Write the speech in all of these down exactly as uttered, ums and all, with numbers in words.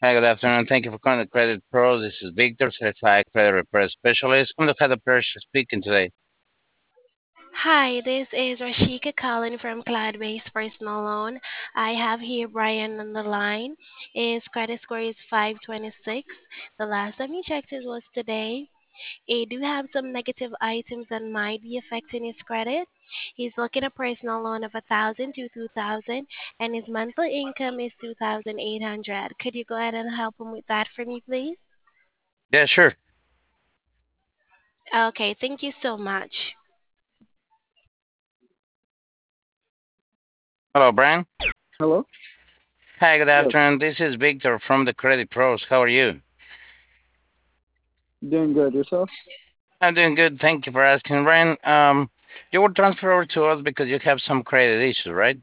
Hi, good afternoon. Thank you for calling the Credit Pro. This is Victor, certified credit repair specialist. I'm the head of pleasure speaking today. Hi, this is Rashika calling from Cloud-Based Personal Loan. I have here Brian on the line. His credit score is five twenty-six. The last time he checked it was today. He do have some negative items that might be affecting his credit. He's looking at a personal loan of one thousand to two thousand and his monthly income is two thousand eight hundred. Could you go ahead and help him with that for me, please? Yeah, sure. Okay, thank you so much. Hello, Brian. Hello? Hi, good Yes. afternoon. This is Victor from the Credit Pros. How are you? Doing good. Yourself? I'm doing good. Thank you for asking, Brian. Um, you were transferred over to us because you have some credit issues, right?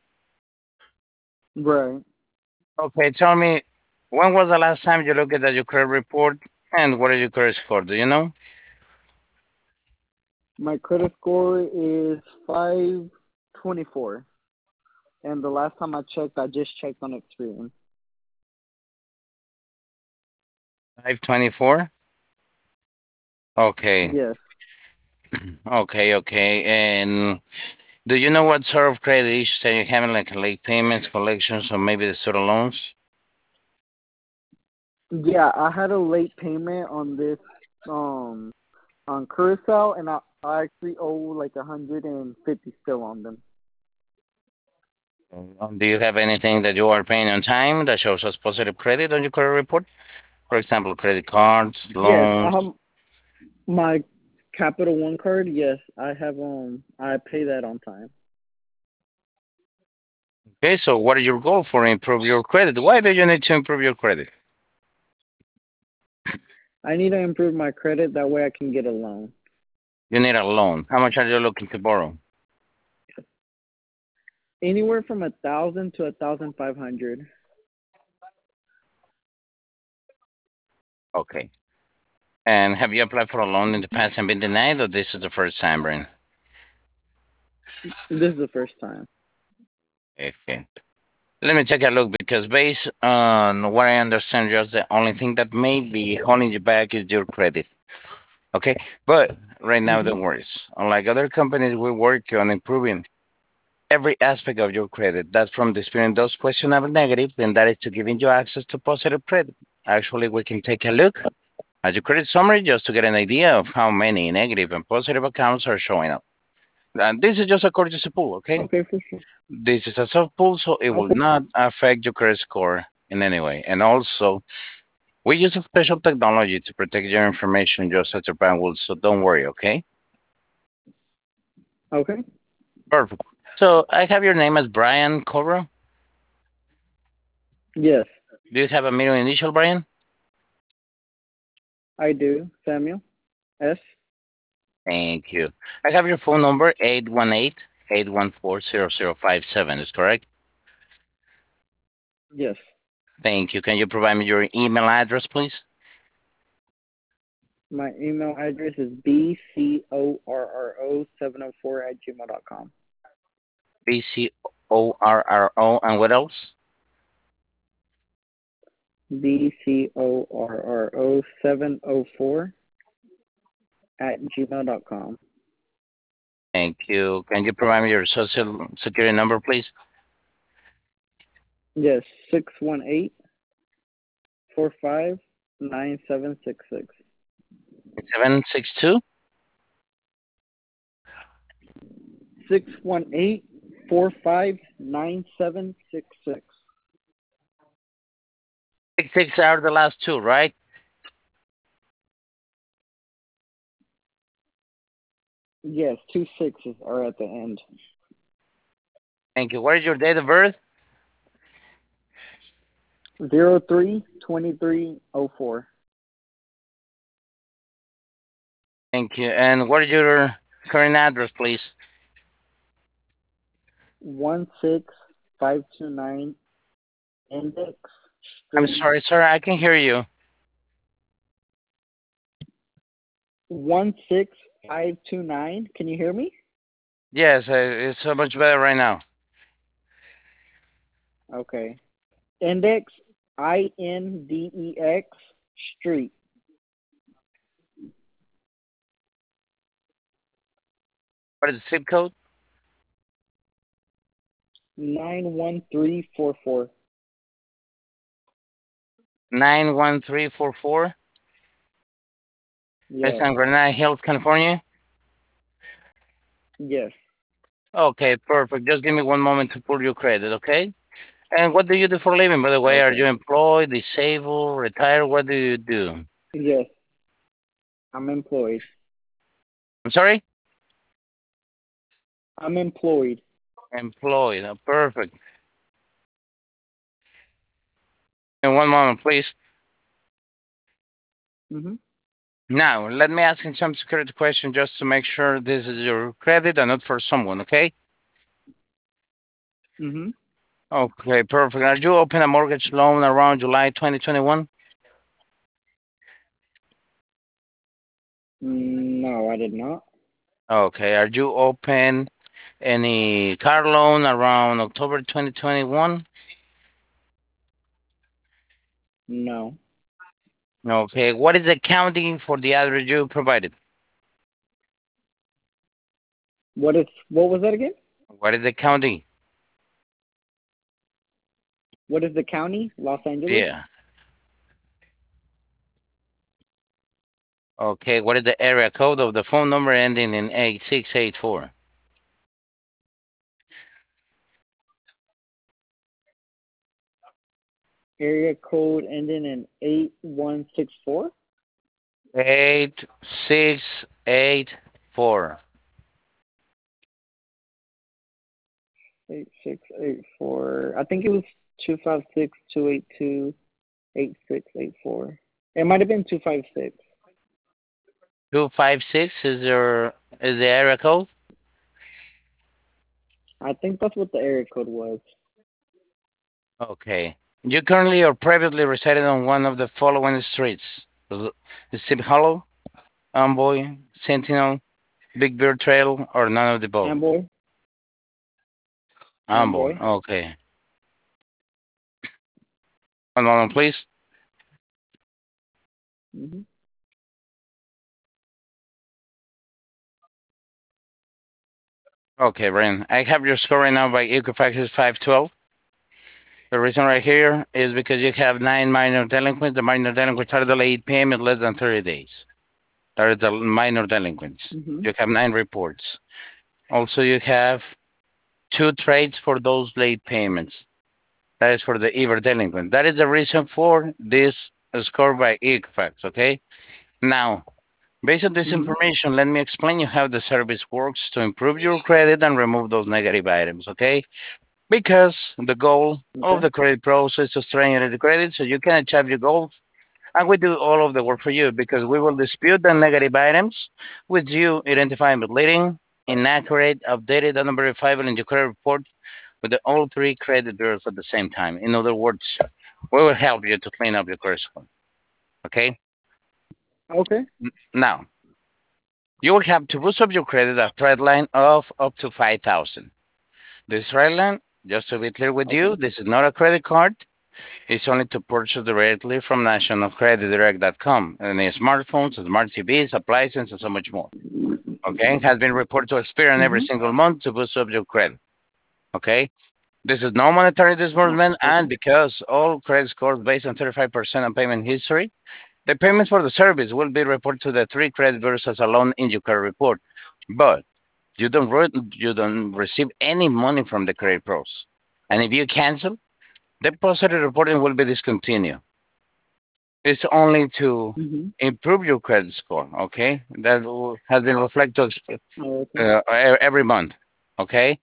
Right. Okay, tell me, when was the last time you looked at your credit report and what is your credit score? Do you know? My credit score is five twenty-four. And the last time I checked, I just checked on Experian. five twenty-four? Okay, Yes. okay, okay. And do you know what sort of credit issues that you're having, like late payments, collections, or maybe the student loans? Yeah, I had a late payment on this um on Curacao, and I, I actually owe like a hundred and fifty still on them. Um, do you have anything that you are paying on time that shows us positive credit on your credit report? For example, credit cards, Yes, I have loans. my Capital One card. Yes, I have um I pay that on time. Okay, so what is your goal for improve your credit? Why do you need to improve your credit? I need to improve my credit that way I can get a loan. You need a loan. How much are you looking to borrow? Anywhere from a thousand to a thousand five hundred. Okay. And have you applied for a loan in the past and been denied, or this is the first time, Brian? This is the first time. Okay. Let me take a look because based on what I understand, just the only thing that may be holding you back is your credit. Okay. But right now, Hmm. don't worry. Unlike other companies, we work on improving every aspect of your credit. That's from displaying those questionable negative, and that is to giving you access to positive credit. Actually, we can take a look at your credit summary just to get an idea of how many negative and positive accounts are showing up. And this is just a courtesy pool, okay? Okay, for sure. This is a soft pull, so it will Okay. not affect your credit score in any way. And also, we use a special technology to protect your information just as your bank will, so don't worry, okay? Okay. Perfect. So I have your name as Brian Cobra. Yes, Do you have a middle initial, Brian? I do. Samuel. S. Thank you. I have your phone number eight one eight, eight one four, zero zero five seven. Is correct? Yes. Thank you. Can you provide me your email address, please? My email address is b c o r r o seven o four at gmail dot com. B C O R R O. And what else? b c o r r o seven o four at gmail dot com. Thank you. Can you provide me your social security number, please? Yes, six one eight four five nine seven six six. seven six two? Six one eight four five nine seven six six. Six six are the last two, right? Yes, two sixes are at the end. Thank you. What is your date of birth? Zero three twenty three oh four. Thank you. And what is your current address, please? One six five two nine Index I'm Street. sorry, sir. I can hear you. One six five two nine. Can you hear me? Yes, uh, it's so much better right now. Okay. Index I N D E X Street, What is the zip code? nine one three four four. nine one three four four. It's Yes, in Granada Hills, California. yes. Okay, perfect. Just give me one moment to pull your credit, okay? And what do you do for a living, by the way? Are you Okay. employed, disabled, retired? What do you do? Yes, I'm employed. I'm sorry? I'm employed. Employed. Uh, perfect. And one moment, please. Mhm. Now, let me ask you some security question just to make sure this is your credit and not for someone, okay? Mhm. Okay, perfect. Are you open a mortgage loan around July twenty twenty-one? Mm, no, I did not. Okay. Are you open any car loan around October twenty twenty-one? No. Okay. What is the accounting for the address you provided? What is what was that again? What is the accounting? What is the county? Los Angeles. Yeah. Okay. What is the area code of the phone number ending in eight six eight four? Area code ending in eight one six four. eight six eight four. Eight six eight four. I think it was two five six two eight two eight six eight four. It might have been two five six. two five six is your is the area code? I think that's what the area code was. Okay. You currently or previously resided on one of the following streets: L- Steep Hollow, Amboy, Sentinel, Big Bear Trail, or none of the above? Amboy. Amboy. Amboy. Okay. One moment, please. Mhm. Okay, Brian. I have your score right now by Equifax is five twelve. The reason right here is because you have nine minor delinquents. The minor delinquents are delayed payment less than thirty days. That is the minor delinquents. Mhm. You have nine reports. Also, you have two trades for those late payments. That is for the ever delinquent. That is the reason for this score by Equifax. Okay. Now, based on this Mhm. information, let me explain you how the service works to improve your credit and remove those negative items. Okay. Because the goal of Okay. the credit process is to strengthen the credit so you can achieve your goals. And we do all of the work for you because we will dispute the negative items with you identifying misleading, inaccurate, updated, and unverifiable in your credit report with the all three credit bureaus at the same time. In other words, we will help you to clean up your credit score. Okay? Okay. Now, you will have to boost up your credit a thread line of up to five thousand. This thread line, just to be clear with you, Okay. this is not a credit card. It's only to purchase directly from national credit direct dot com. Any smartphones, smart T Vs, appliances, and so much more. Okay? It has been reported to expire every Mhm. single month to boost up your credit. Okay? This is no monetary Oh, disbursement, and okay. because all credit scores based on thirty-five percent on payment history, the payments for the service will be reported to the three credit bureaus as a loan in your credit report. But you don't re- you don't receive any money from the credit pros. And if you cancel, the positive reporting will be discontinued. It's only to Mhm. improve your credit score. Okay, that will- has been reflected Oh, okay. uh, e- every month. Okay,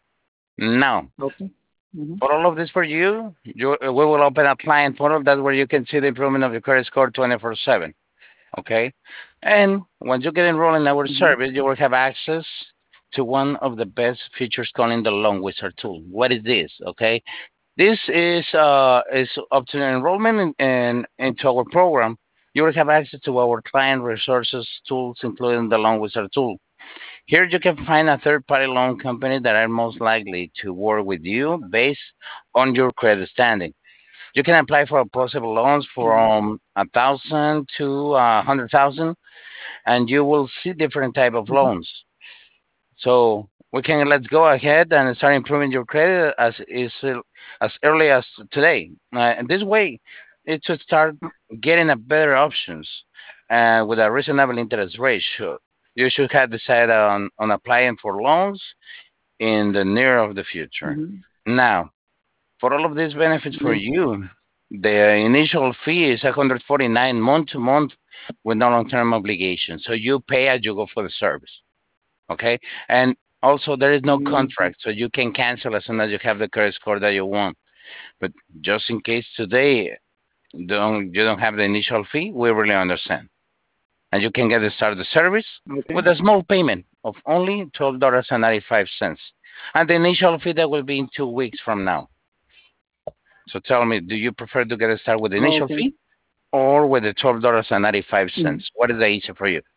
now Okay. Mhm. for all of this for you, you uh, we will open a client portal. That's where you can see the improvement of your credit score twenty-four seven. Okay, and once you get enrolled in our Mhm. service, you will have access to one of the best features calling the Loan Wizard tool. What is this? Okay, this is uh is up to enrollment in, in into our program. You will have access to our client resources tools, including the Loan Wizard tool. Here you can find a third-party loan company that are most likely to work with you based on your credit standing. You can apply for possible loans Mhm. from a thousand to a hundred thousand, and you will see different type of Mhm. loans. So we can let's go ahead and start improving your credit as is uh, as early as today. Uh, and this way, it should start getting a better options uh, with a reasonable interest rate. Sure. You should have decided on, on applying for loans in the near of the future. Mhm. Now, for all of these benefits for Yes. you, the initial fee is one hundred forty-nine month to month with no long-term obligation. So you pay as you go for the service. Okay, and also there is no Mhm. contract, so you can cancel as soon as you have the credit score that you want. But just in case today don't you don't have the initial fee, we really understand, and you can get the start the service Okay. with a small payment of only twelve dollars and ninety five cents, and the initial fee that will be in two weeks from now. So tell me, do you prefer to get a start with the Oh, initial okay. fee or with the twelve dollars and ninety five Mhm. cents? What is the easier for you?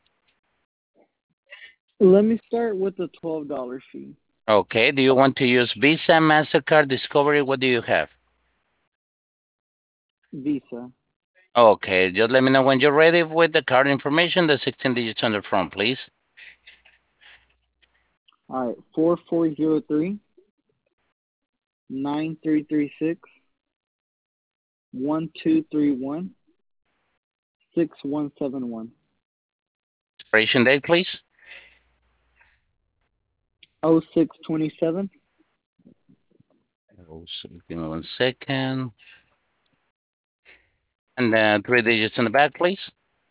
Let me start with the twelve dollar fee. Okay, do you want to use Visa, Mastercard, Discovery? What do you have? Visa. Okay, just let me know when you're ready with the card information, the sixteen digits on the front, please. All right. Four four zero three nine three three six one two three one six one seven one. Expiration date, please. Oh six twenty seven Oh, so give me one second. And then three digits in the back, please.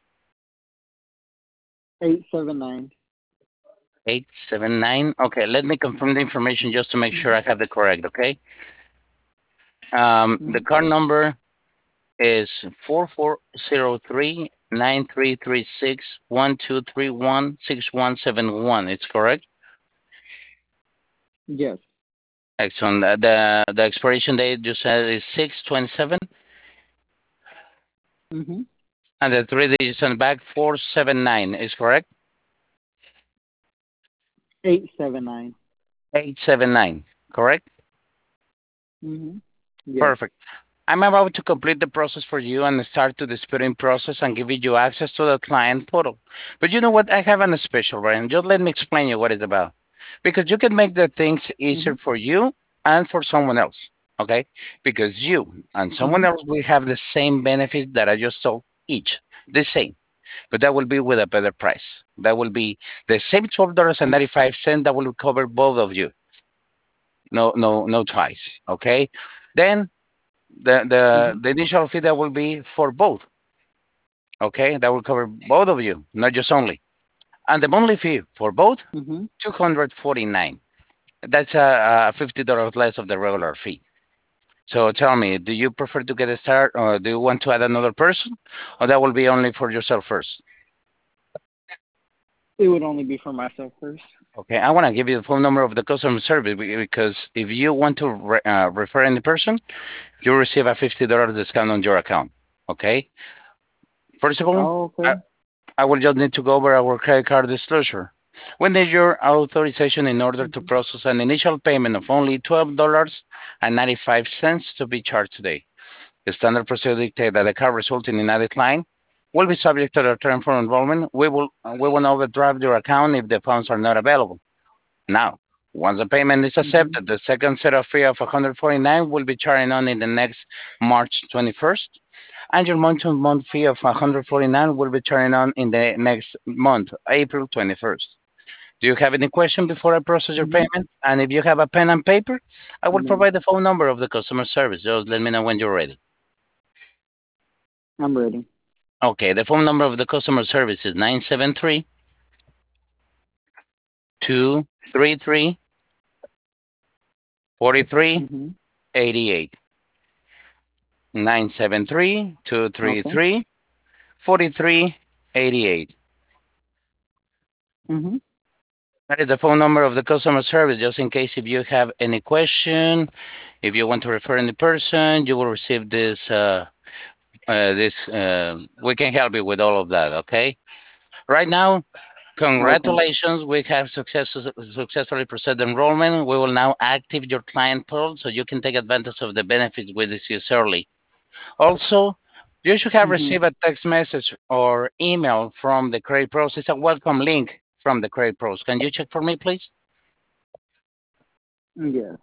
eight seven nine. eight seven nine. Okay, let me confirm the information just to make sure Mhm. I have the correct, okay? Um, the Mhm. card number is four four zero three nine three three six one two three one six one seven one. It's correct? Yes. Excellent. The, the the expiration date you said is six twenty-seven, Mhm. and the three digits on the back four seven nine is correct? eight seven nine. eight seven nine, correct? Mhm. Yes. Perfect. I'm about to complete the process for you and start to the disputing process and giving you access to the client portal. But you know what? I have an special, Brian. Just let me explain you what it's about. Because you can make the things easier Mhm. for you and for someone else. Okay? Because you and someone Mhm. else will have the same benefit that I just told each. The same. But that will be with a better price. That will be the same twelve dollars and ninety five cents that will cover both of you. No, no, no twice. Okay? Then the the Mhm. the initial fee that will be for both. Okay, that will cover both of you, not just only. And the monthly fee for both, Mhm. two hundred forty nine. That's a, a fifty dollars less of the regular fee. So tell me, do you prefer to get a start, or do you want to add another person, or that will be only for yourself first? It would only be for myself first. Okay, I want to give you the phone number of the customer service be- because if you want to re- uh, refer any person, you receive a fifty dollars discount on your account. Okay. First of all, Oh, I, okay. I will just need to go over our credit card disclosure. We need your authorization in order to Mhm. process an initial payment of only twelve dollars and ninety-five cents to be charged today. The standard procedure dictates that the card resulting in a decline will be subject to the term for enrollment. We will we will overdraft your account if the funds are not available. Now, once the payment is Mhm. accepted, the second set of fee of one hundred forty-nine will be charged on in the next March twenty-first, and your month-to-month fee of one hundred forty-nine will be charged on in the next month, April twenty-first. Do you have any question before I process your Mhm. payment? And if you have a pen and paper, I will No, provide the phone number of the customer service. Just let me know when you're ready. I'm ready. Okay, the phone number of the customer service is nine seven three, two three three, four three Mhm. eight eight. nine seven three, two three Okay. three, four three eight eight. Mhm. That is the phone number of the customer service, just in case if you have any question, if you want to refer any person, you will receive this. Uh, uh, this uh, we can help you with all of that. Okay. Right now, Okay. congratulations, we have success, successfully processed enrollment. We will now active your client portal so you can take advantage of the benefits we discussed early. Also, you should have Mhm. received a text message or email from the Credit Pros. It's a welcome link from the Credit Pros. Can you check for me, please? Yes.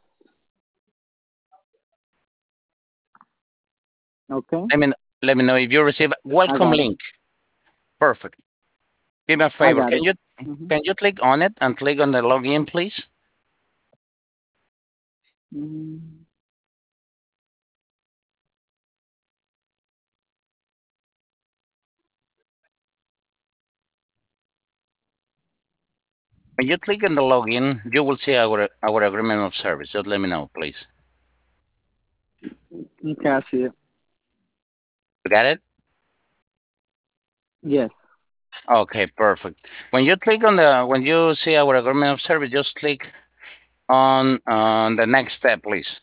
Okay. Let me let me know if you receive a I welcome got it. link. Perfect. Do me a I favor. got Can it. you Mhm. can you click on it and click on the login, please? Mm. When you click on the login, you will see our our agreement of service. Just let me know, please. Okay, I see it. You got it? Yes. Okay, perfect. When you click on the when you see our agreement of service, just click on on the next step, please.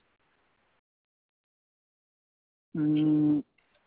Mm,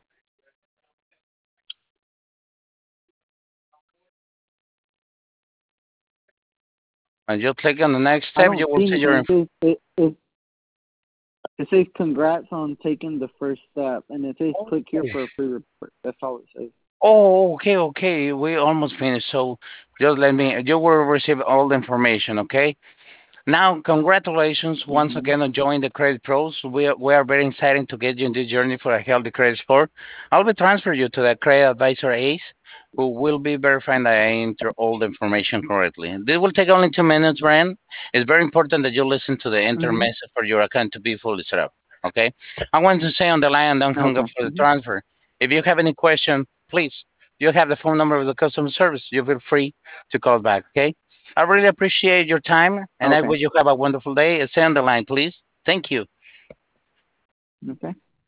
When you click on the next I step, don't you will see see your anything. It inf- says it, it, it says congrats on taking the first step, and it says click here for a free report. That's all it says. Oh, okay, okay. We almost finished. So just let me. You will receive all the information. Okay. Now, congratulations once Mhm. again on joining the Credit Pros. We are, we are very excited to get you in this journey for a healthy credit score. I'll be transferring you to the Credit Advisor Ace, who will be verifying that I enter all the information correctly. This will take only two minutes, Brian. It's very important that you listen to the enter Mhm. message for your account to be fully set up. Okay? I want to say on the line and don't hang Okay. up for the Mhm. transfer. If you have any question, please, you have the phone number of the customer service. You feel free to call back. Okay? I really appreciate your time and I Okay. wish you have a wonderful day. Stay on the line, please. Thank you. Okay.